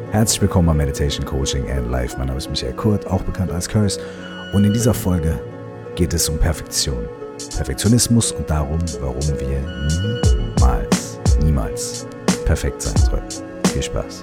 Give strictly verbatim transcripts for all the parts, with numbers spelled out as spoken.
Herzlich willkommen bei Meditation Coaching and Life. Mein Name ist Michael Kurt, auch bekannt als Curse. Und in dieser Folge geht es um Perfektion. Perfektionismus und darum, warum wir niemals, niemals perfekt sein sollten. Viel Spaß.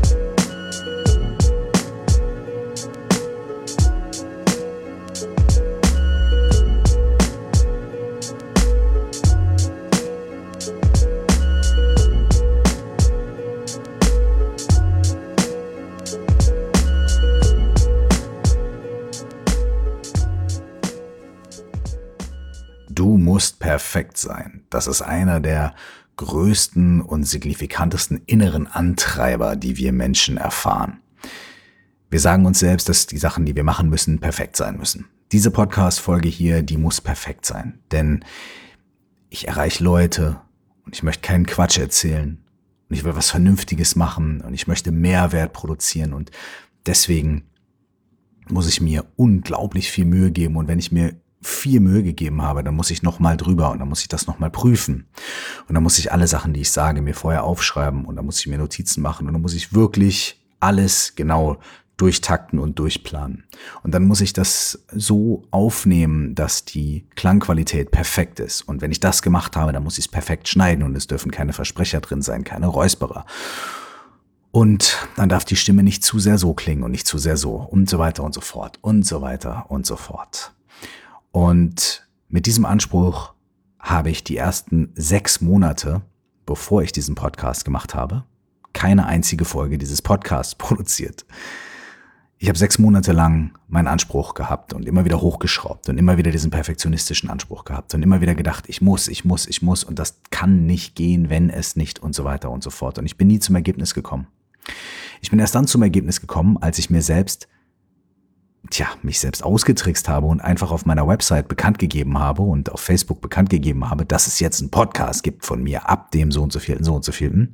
Du musst perfekt sein. Das ist einer der größten und signifikantesten inneren Antreiber, die wir Menschen erfahren. Wir sagen uns selbst, dass die Sachen, die wir machen müssen, perfekt sein müssen. Diese Podcast-Folge hier, die muss perfekt sein. Denn ich erreiche Leute und ich möchte keinen Quatsch erzählen. Und ich will was Vernünftiges machen und ich möchte Mehrwert produzieren. Und deswegen muss ich mir unglaublich viel Mühe geben. Und wenn ich mir viel Mühe gegeben habe, dann muss ich nochmal drüber und dann muss ich das nochmal prüfen. Und dann muss ich alle Sachen, die ich sage, mir vorher aufschreiben und dann muss ich mir Notizen machen und dann muss ich wirklich alles genau durchtakten und durchplanen. Und dann muss ich das so aufnehmen, dass die Klangqualität perfekt ist. Und wenn ich das gemacht habe, dann muss ich es perfekt schneiden und es dürfen keine Versprecher drin sein, keine Räusperer. Und dann darf die Stimme nicht zu sehr so klingen und nicht zu sehr so und so weiter und so fort und so weiter und so fort. Und mit diesem Anspruch habe ich die ersten sechs Monate, bevor ich diesen Podcast gemacht habe, keine einzige Folge dieses Podcasts produziert. Ich habe sechs Monate lang meinen Anspruch gehabt und immer wieder hochgeschraubt und immer wieder diesen perfektionistischen Anspruch gehabt und immer wieder gedacht, ich muss, ich muss, ich muss und das kann nicht gehen, wenn es nicht und so weiter und so fort. Und ich bin nie zum Ergebnis gekommen. Ich bin erst dann zum Ergebnis gekommen, als ich mir selbst Tja, mich selbst ausgetrickst habe und einfach auf meiner Website bekannt gegeben habe und auf Facebook bekannt gegeben habe, dass es jetzt einen Podcast gibt von mir ab dem so und so vielten, so und so vielten.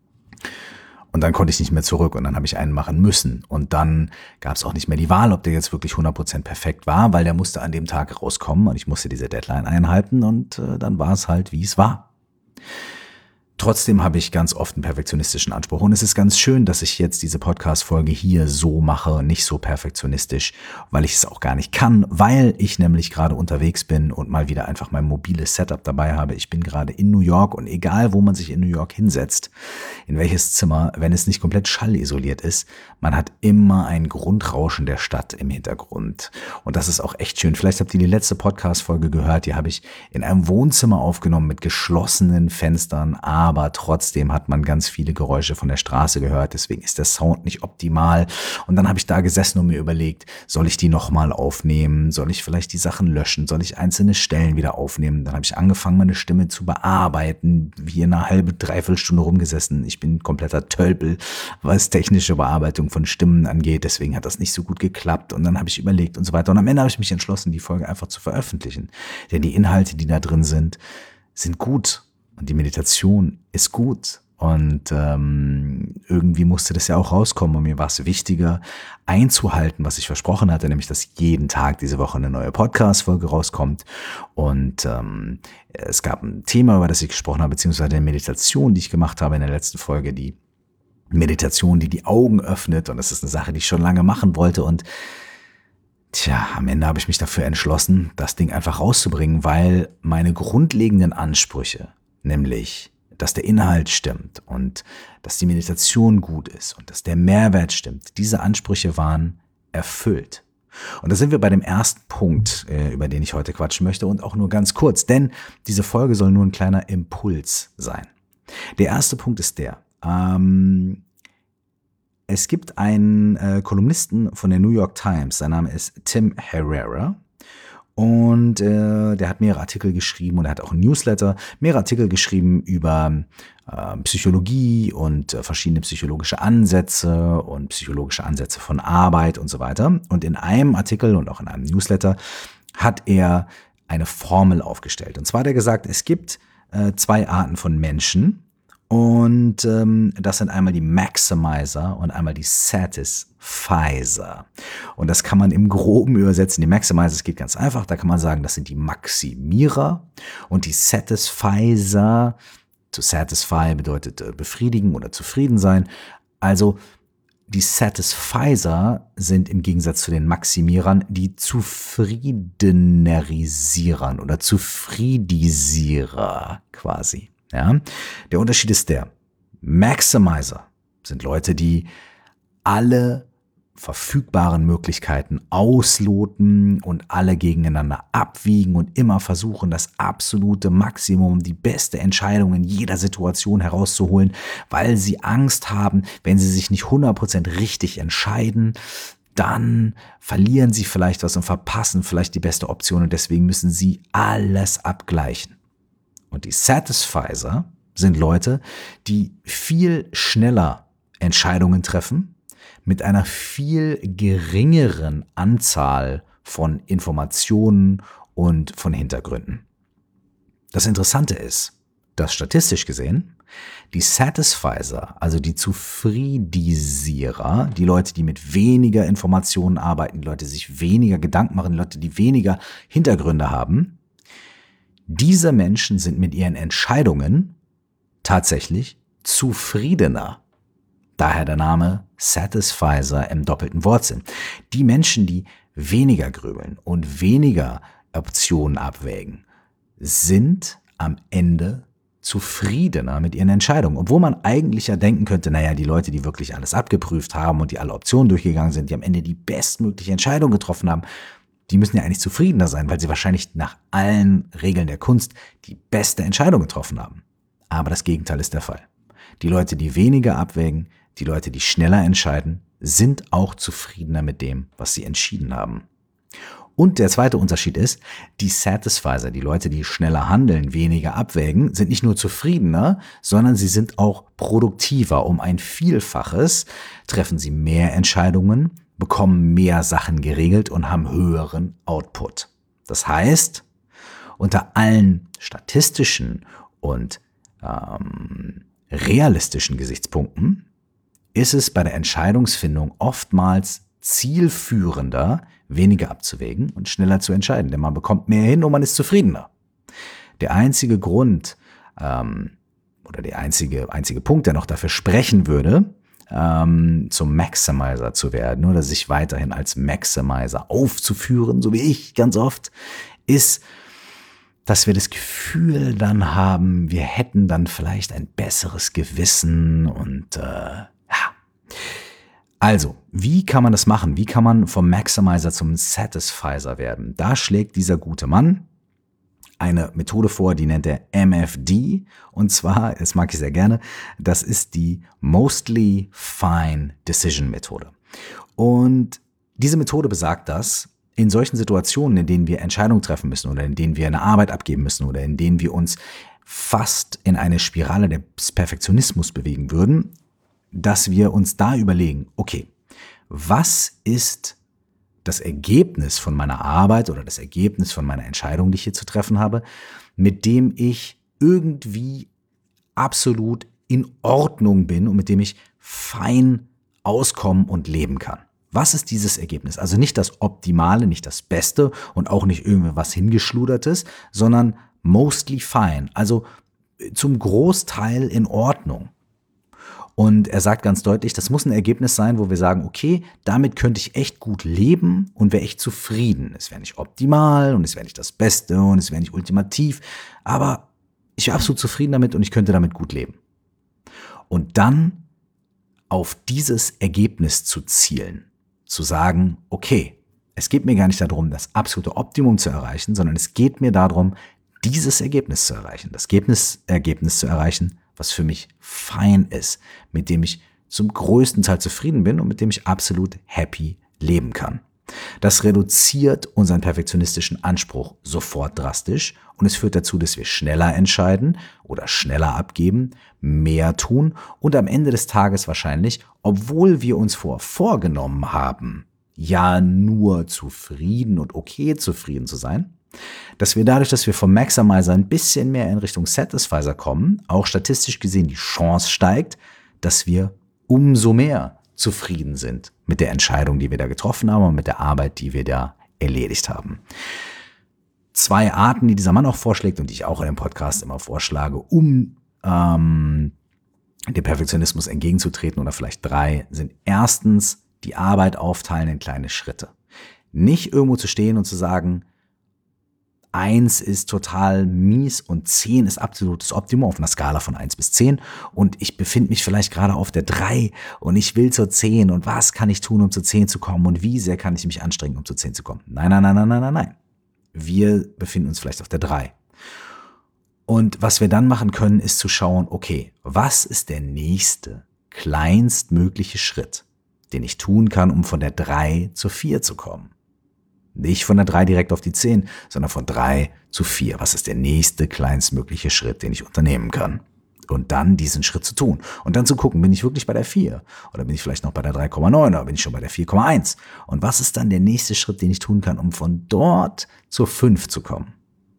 Und dann konnte ich nicht mehr zurück und dann habe ich einen machen müssen. Und dann gab es auch nicht mehr die Wahl, ob der jetzt wirklich hundert Prozent perfekt war, weil der musste an dem Tag rauskommen und ich musste diese Deadline einhalten und äh, dann war es halt, wie es war. Trotzdem habe ich ganz oft einen perfektionistischen Anspruch und es ist ganz schön, dass ich jetzt diese Podcast-Folge hier so mache, nicht so perfektionistisch, weil ich es auch gar nicht kann, weil ich nämlich gerade unterwegs bin und mal wieder einfach mein mobiles Setup dabei habe. Ich bin gerade in New York und egal, wo man sich in New York hinsetzt, in welches Zimmer, wenn es nicht komplett schallisoliert ist, man hat immer ein Grundrauschen der Stadt im Hintergrund und das ist auch echt schön. Vielleicht habt ihr die letzte Podcast-Folge gehört, die habe ich in einem Wohnzimmer aufgenommen mit geschlossenen Fenstern, aber aber trotzdem hat man ganz viele Geräusche von der Straße gehört, deswegen ist der Sound nicht optimal. Und dann habe ich da gesessen und mir überlegt, soll ich die nochmal aufnehmen? Soll ich vielleicht die Sachen löschen? Soll ich einzelne Stellen wieder aufnehmen? Dann habe ich angefangen, meine Stimme zu bearbeiten, wie eine halbe, dreiviertel Stunde rumgesessen. Ich bin ein kompletter Tölpel, was technische Bearbeitung von Stimmen angeht, deswegen hat das nicht so gut geklappt. Und dann habe ich überlegt und so weiter. Und am Ende habe ich mich entschlossen, die Folge einfach zu veröffentlichen. Denn die Inhalte, die da drin sind, sind gut. Und die Meditation ist gut und ähm, irgendwie musste das ja auch rauskommen und mir war es wichtiger einzuhalten, was ich versprochen hatte, nämlich dass jeden Tag diese Woche eine neue Podcast-Folge rauskommt und ähm, es gab ein Thema, über das ich gesprochen habe, beziehungsweise eine Meditation, die ich gemacht habe in der letzten Folge, die Meditation, die die Augen öffnet und das ist eine Sache, die ich schon lange machen wollte und Tja, am Ende habe ich mich dafür entschlossen, das Ding einfach rauszubringen, weil meine grundlegenden Ansprüche, nämlich, dass der Inhalt stimmt und dass die Meditation gut ist und dass der Mehrwert stimmt, diese Ansprüche waren erfüllt. Und da sind wir bei dem ersten Punkt, über den ich heute quatschen möchte und auch nur ganz kurz, denn diese Folge soll nur ein kleiner Impuls sein. Der erste Punkt ist der, ähm, es gibt einen äh, Kolumnisten von der New York Times, sein Name ist Tim Herrera und äh, der hat mehrere Artikel geschrieben und er hat auch ein Newsletter, mehrere Artikel geschrieben über äh, Psychologie und äh, verschiedene psychologische Ansätze und psychologische Ansätze von Arbeit und so weiter. Und in einem Artikel und auch in einem Newsletter hat er eine Formel aufgestellt. Und zwar hat er gesagt, es gibt äh, zwei Arten von Menschen. Und ähm, das sind einmal die Maximizer und einmal die Satisfizer. Und das kann man im Groben übersetzen. Die Maximizer, das geht ganz einfach. Da kann man sagen, das sind die Maximierer. Und die Satisfizer, to satisfy bedeutet äh, befriedigen oder zufrieden sein. Also Die Satisfizer sind im Gegensatz zu den Maximierern die Zufriedenerisierern oder Zufriedisierer quasi. Ja? Der Unterschied ist der: Maximizer sind Leute, die alle verfügbaren Möglichkeiten ausloten und alle gegeneinander abwiegen und immer versuchen, das absolute Maximum, die beste Entscheidung in jeder Situation herauszuholen, weil sie Angst haben, wenn sie sich nicht hundert Prozent richtig entscheiden, dann verlieren sie vielleicht was und verpassen vielleicht die beste Option, und deswegen müssen sie alles abgleichen. Und die Satisfizer sind Leute, die viel schneller Entscheidungen treffen, mit einer viel geringeren Anzahl von Informationen und von Hintergründen. Das Interessante ist, dass statistisch gesehen die Satisfizer, also die Zufriedisierer, die Leute, die mit weniger Informationen arbeiten, die Leute, die sich weniger Gedanken machen, die Leute, die weniger Hintergründe haben, diese Menschen sind mit ihren Entscheidungen tatsächlich zufriedener. Daher der Name Satisfizer im doppelten Wortsinn. Die Menschen, die weniger grübeln und weniger Optionen abwägen, sind am Ende zufriedener mit ihren Entscheidungen. Obwohl man eigentlich ja denken könnte, naja, die Leute, die wirklich alles abgeprüft haben und die alle Optionen durchgegangen sind, die am Ende die bestmögliche Entscheidung getroffen haben, die müssen ja eigentlich zufriedener sein, weil sie wahrscheinlich nach allen Regeln der Kunst die beste Entscheidung getroffen haben. Aber das Gegenteil ist der Fall. Die Leute, die weniger abwägen, die Leute, die schneller entscheiden, sind auch zufriedener mit dem, was sie entschieden haben. Und der zweite Unterschied ist, die Satisfizer, die Leute, die schneller handeln, weniger abwägen, sind nicht nur zufriedener, sondern sie sind auch produktiver. Um ein Vielfaches treffen sie mehr Entscheidungen, bekommen mehr Sachen geregelt und haben höheren Output. Das heißt, unter allen statistischen und ähm, realistischen Gesichtspunkten ist es bei der Entscheidungsfindung oftmals zielführender, weniger abzuwägen und schneller zu entscheiden, denn man bekommt mehr hin und man ist zufriedener. Der einzige Grund ähm, oder der einzige, einzige Punkt, der noch dafür sprechen würde, ähm, zum Maximizer zu werden oder sich weiterhin als Maximizer aufzuführen, so wie ich ganz oft, ist, dass wir das Gefühl dann haben, wir hätten dann vielleicht ein besseres Gewissen und äh, ja. Also, wie kann man das machen? Wie kann man vom Maximizer zum Satisfizer werden? Da schlägt dieser gute Mann eine Methode vor, die nennt er M F D. Und zwar, das mag ich sehr gerne, das ist die Mostly Fine Decision Methode. Und diese Methode besagt, dass in solchen Situationen, in denen wir Entscheidungen treffen müssen oder in denen wir eine Arbeit abgeben müssen oder in denen wir uns fast in eine Spirale des Perfektionismus bewegen würden, dass wir uns da überlegen, okay, was ist das Ergebnis von meiner Arbeit oder das Ergebnis von meiner Entscheidung, die ich hier zu treffen habe, mit dem ich irgendwie absolut in Ordnung bin und mit dem ich fein auskommen und leben kann. Was ist dieses Ergebnis? Also nicht das Optimale, nicht das Beste und auch nicht irgendwas Hingeschludertes, sondern mostly fine, also zum Großteil in Ordnung. Und er sagt ganz deutlich, das muss ein Ergebnis sein, wo wir sagen, okay, damit könnte ich echt gut leben und wäre echt zufrieden. Es wäre nicht optimal und es wäre nicht das Beste und es wäre nicht ultimativ, aber ich wäre absolut zufrieden damit und ich könnte damit gut leben. Und dann auf dieses Ergebnis zu zielen, zu sagen, okay, es geht mir gar nicht darum, das absolute Optimum zu erreichen, sondern es geht mir darum, dieses Ergebnis zu erreichen, das Ergebnis, Ergebnis zu erreichen, was für mich fein ist, mit dem ich zum größten Teil zufrieden bin und mit dem ich absolut happy leben kann. Das reduziert unseren perfektionistischen Anspruch sofort drastisch und es führt dazu, dass wir schneller entscheiden oder schneller abgeben, mehr tun und am Ende des Tages wahrscheinlich, obwohl wir uns vor vorgenommen haben, ja nur zufrieden und okay zufrieden zu sein, dass wir dadurch, dass wir vom Maximizer ein bisschen mehr in Richtung Satisfizer kommen, auch statistisch gesehen die Chance steigt, dass wir umso mehr zufrieden sind mit der Entscheidung, die wir da getroffen haben und mit der Arbeit, die wir da erledigt haben. Zwei Arten, die dieser Mann auch vorschlägt und die ich auch in dem Podcast immer vorschlage, um ähm, dem Perfektionismus entgegenzutreten oder vielleicht drei sind erstens die Arbeit aufteilen in kleine Schritte. Nicht irgendwo zu stehen und zu sagen, eins ist total mies und zehn ist absolutes Optimum auf einer Skala von eins bis zehn und ich befinde mich vielleicht gerade auf der drei und ich will zur zehn und was kann ich tun, um zur zehn zu kommen und wie sehr kann ich mich anstrengen, um zur zehn zu kommen. Nein, nein, nein, nein, nein, nein, nein. Wir befinden uns vielleicht auf der drei. Und was wir dann machen können, ist zu schauen, okay, was ist der nächste, kleinstmögliche Schritt, den ich tun kann, um von der drei zur vier zu kommen. Nicht von der drei direkt auf die zehn, sondern von drei zu vier. Was ist der nächste, kleinstmögliche Schritt, den ich unternehmen kann? Und dann diesen Schritt zu tun. Und dann zu gucken, bin ich wirklich bei der vier? Oder bin ich vielleicht noch bei der drei Komma neun? Oder bin ich schon bei der vier Komma eins? Und was ist dann der nächste Schritt, den ich tun kann, um von dort zur fünf zu kommen?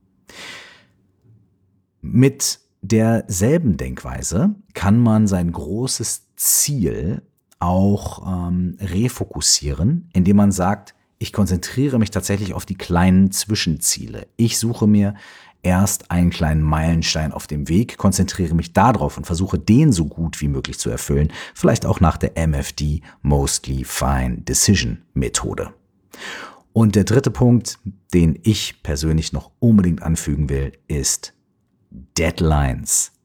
Mit derselben Denkweise kann man sein großes Ziel auch ähm, refokussieren, indem man sagt, ich konzentriere mich tatsächlich auf die kleinen Zwischenziele. Ich suche mir erst einen kleinen Meilenstein auf dem Weg, konzentriere mich darauf und versuche, den so gut wie möglich zu erfüllen, vielleicht auch nach der M F D, Mostly Fine Decision Methode. Und der dritte Punkt, den ich persönlich noch unbedingt anfügen will, ist Deadlines.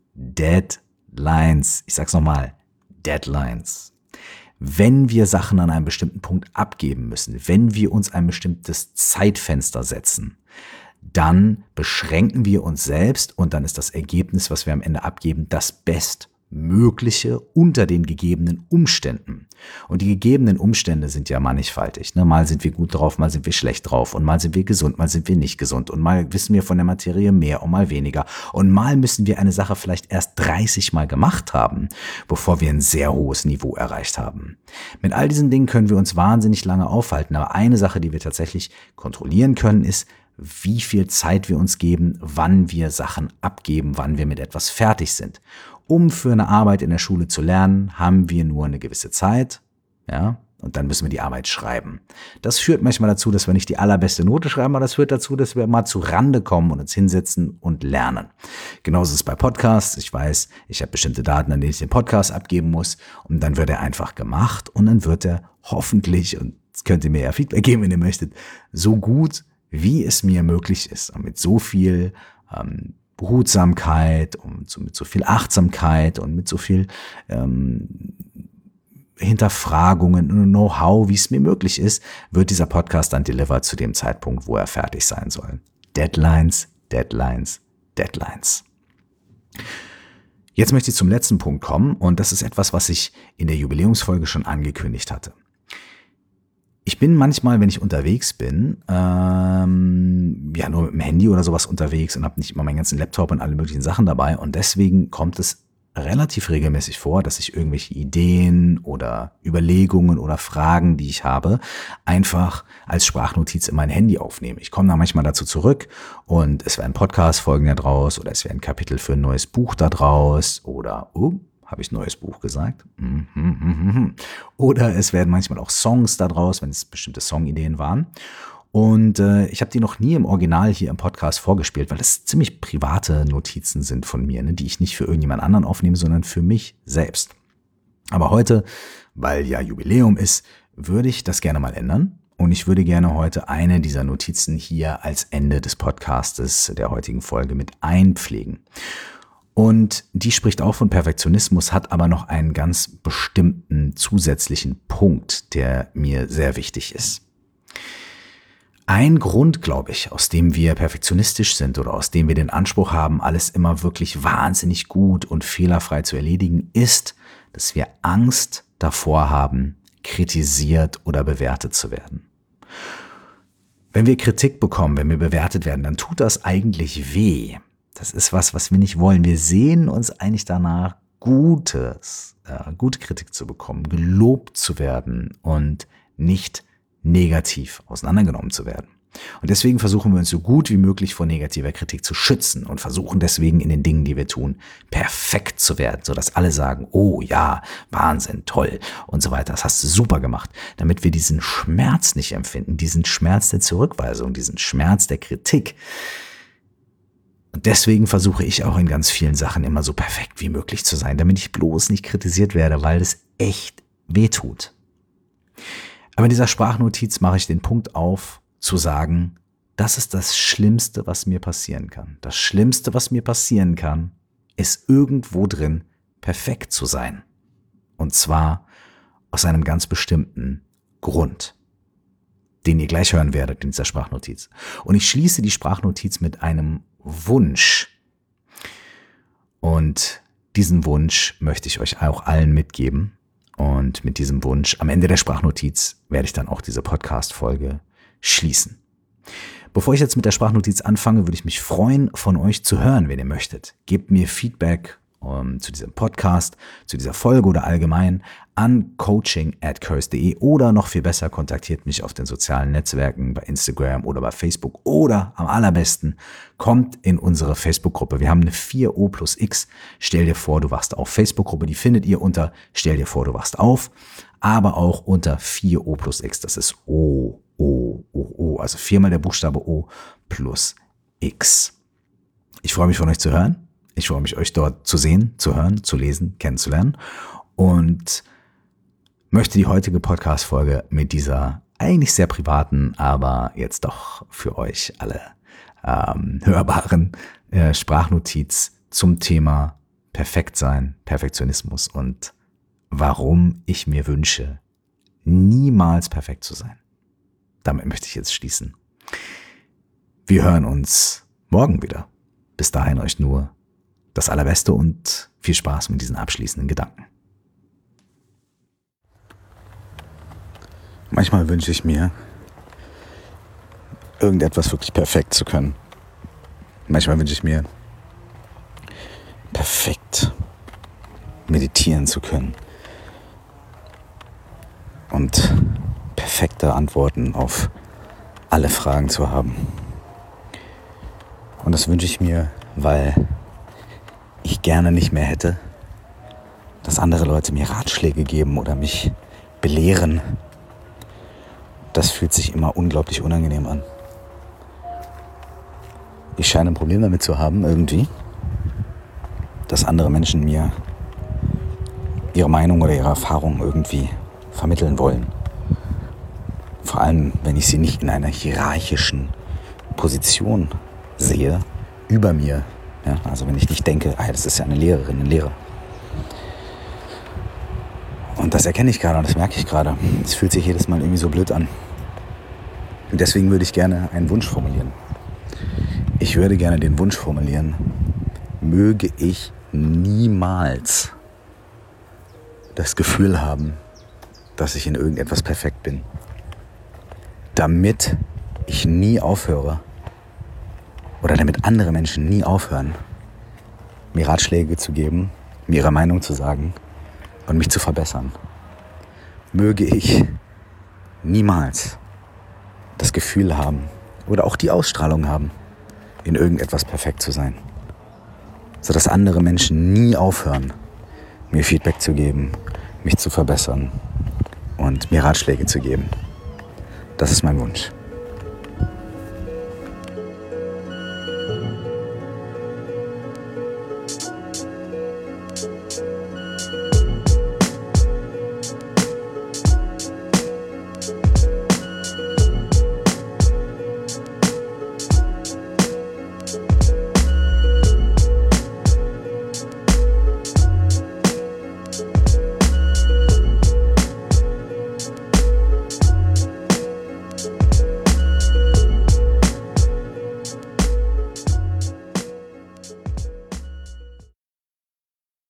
Deadlines. Ich sag's nochmal. Deadlines. Wenn wir Sachen an einem bestimmten Punkt abgeben müssen, wenn wir uns ein bestimmtes Zeitfenster setzen, dann beschränken wir uns selbst und dann ist das Ergebnis, was wir am Ende abgeben, das Bestmögliche unter den gegebenen Umständen. Und die gegebenen Umstände sind ja mannigfaltig. Ne? Mal sind wir gut drauf, mal sind wir schlecht drauf und mal sind wir gesund, mal sind wir nicht gesund und mal wissen wir von der Materie mehr und mal weniger und mal müssen wir eine Sache vielleicht erst dreißig Mal gemacht haben, bevor wir ein sehr hohes Niveau erreicht haben. Mit all diesen Dingen können wir uns wahnsinnig lange aufhalten, aber eine Sache, die wir tatsächlich kontrollieren können, ist, wie viel Zeit wir uns geben, wann wir Sachen abgeben, wann wir mit etwas fertig sind. Um für eine Arbeit in der Schule zu lernen, haben wir nur eine gewisse Zeit, ja, und dann müssen wir die Arbeit schreiben. Das führt manchmal dazu, dass wir nicht die allerbeste Note schreiben, aber das führt dazu, dass wir mal zu Rande kommen und uns hinsetzen und lernen. Genauso ist es bei Podcasts. Ich weiß, ich habe bestimmte Daten, an denen ich den Podcast abgeben muss und dann wird er einfach gemacht und dann wird er hoffentlich, und das könnt ihr mir ja Feedback geben, wenn ihr möchtet, so gut, wie es mir möglich ist und mit so viel ähm, Behutsamkeit und so, mit so viel Achtsamkeit und mit so viel ähm, Hinterfragungen und Know-how, wie es mir möglich ist, wird dieser Podcast dann delivered zu dem Zeitpunkt, wo er fertig sein soll. Deadlines, Deadlines, Deadlines. Jetzt möchte ich zum letzten Punkt kommen und das ist etwas, was ich in der Jubiläumsfolge schon angekündigt hatte. Ich bin manchmal, wenn ich unterwegs bin, ähm, ja nur mit dem Handy oder sowas unterwegs und habe nicht immer meinen ganzen Laptop und alle möglichen Sachen dabei und deswegen kommt es relativ regelmäßig vor, dass ich irgendwelche Ideen oder Überlegungen oder Fragen, die ich habe, einfach als Sprachnotiz in mein Handy aufnehme. Ich komme da manchmal dazu zurück und es werden Podcast-Folgen da draus oder es werden Kapitel für ein neues Buch da draus oder oh, habe ich neues Buch gesagt? Mm, mm, mm, mm. Oder es werden manchmal auch Songs da draus, wenn es bestimmte Songideen waren. Und äh, ich habe die noch nie im Original hier im Podcast vorgespielt, weil das ziemlich private Notizen sind von mir, ne, die ich nicht für irgendjemand anderen aufnehme, sondern für mich selbst. Aber heute, weil ja Jubiläum ist, würde ich das gerne mal ändern. Und ich würde gerne heute eine dieser Notizen hier als Ende des Podcastes der heutigen Folge mit einpflegen. Und die spricht auch von Perfektionismus, hat aber noch einen ganz bestimmten zusätzlichen Punkt, der mir sehr wichtig ist. Ein Grund, glaube ich, aus dem wir perfektionistisch sind oder aus dem wir den Anspruch haben, alles immer wirklich wahnsinnig gut und fehlerfrei zu erledigen, ist, dass wir Angst davor haben, kritisiert oder bewertet zu werden. Wenn wir Kritik bekommen, wenn wir bewertet werden, dann tut das eigentlich weh. Das ist was, was wir nicht wollen. Wir sehnen uns eigentlich danach, Gutes, äh, gute Kritik zu bekommen, gelobt zu werden und nicht negativ auseinandergenommen zu werden. Und deswegen versuchen wir uns so gut wie möglich vor negativer Kritik zu schützen und versuchen deswegen in den Dingen, die wir tun, perfekt zu werden, sodass alle sagen, oh ja, Wahnsinn, toll und so weiter. Das hast du super gemacht, damit wir diesen Schmerz nicht empfinden, diesen Schmerz der Zurückweisung, diesen Schmerz der Kritik. Und deswegen versuche ich auch in ganz vielen Sachen immer so perfekt wie möglich zu sein, damit ich bloß nicht kritisiert werde, weil es echt wehtut. Aber in dieser Sprachnotiz mache ich den Punkt auf, zu sagen, das ist das Schlimmste, was mir passieren kann. Das Schlimmste, was mir passieren kann, ist irgendwo drin perfekt zu sein. Und zwar aus einem ganz bestimmten Grund, den ihr gleich hören werdet in dieser Sprachnotiz. Und ich schließe die Sprachnotiz mit einem Wunsch. Und diesen Wunsch möchte ich euch auch allen mitgeben. Und mit diesem Wunsch, am Ende der Sprachnotiz, werde ich dann auch diese Podcast-Folge schließen. Bevor ich jetzt mit der Sprachnotiz anfange, würde ich mich freuen, von euch zu hören, wenn ihr möchtet. Gebt mir Feedback um, zu diesem Podcast, zu dieser Folge oder allgemein an coaching at curse punkt de oder noch viel besser, kontaktiert mich auf den sozialen Netzwerken bei Instagram oder bei Facebook oder am allerbesten kommt in unsere Facebook-Gruppe. Wir haben eine vier O plus X. Stell dir vor, du wachst auf. Facebook-Gruppe, die findet ihr unter Stell dir vor, du wachst auf, aber auch unter vier O plus X. Das ist O, O, O, O, also viermal der Buchstabe O plus X. Ich freue mich von euch zu hören. Ich freue mich, euch dort zu sehen, zu hören, zu lesen, kennenzulernen und möchte die heutige Podcast-Folge mit dieser eigentlich sehr privaten, aber jetzt doch für euch alle ähm, hörbaren äh, Sprachnotiz zum Thema Perfektsein, Perfektionismus und warum ich mir wünsche, niemals perfekt zu sein. Damit möchte ich jetzt schließen. Wir hören uns morgen wieder. Bis dahin euch nur das Allerbeste und viel Spaß mit diesen abschließenden Gedanken. Manchmal wünsche ich mir, irgendetwas wirklich perfekt zu können. Manchmal wünsche ich mir, perfekt meditieren zu können und perfekte Antworten auf alle Fragen zu haben. Und das wünsche ich mir, weil ich gerne nicht mehr hätte, dass andere Leute mir Ratschläge geben oder mich belehren. Das fühlt sich immer unglaublich unangenehm an. Ich scheine ein Problem damit zu haben, irgendwie, dass andere Menschen mir ihre Meinung oder ihre Erfahrung irgendwie vermitteln wollen. Vor allem, wenn ich sie nicht in einer hierarchischen Position sehe, über mir. Ja, also wenn ich nicht denke, ah, das ist ja eine Lehrerin, ein Lehrer. Und das erkenne ich gerade und das merke ich gerade. Es fühlt sich jedes Mal irgendwie so blöd an. Und deswegen würde ich gerne einen Wunsch formulieren. Ich würde gerne den Wunsch formulieren, möge ich niemals das Gefühl haben, dass ich in irgendetwas perfekt bin. Damit ich nie aufhöre, oder damit andere Menschen nie aufhören, mir Ratschläge zu geben, mir ihre Meinung zu sagen und mich zu verbessern. Möge ich niemals das Gefühl haben oder auch die Ausstrahlung haben, in irgendetwas perfekt zu sein. Sodass andere Menschen nie aufhören, mir Feedback zu geben, mich zu verbessern und mir Ratschläge zu geben. Das ist mein Wunsch.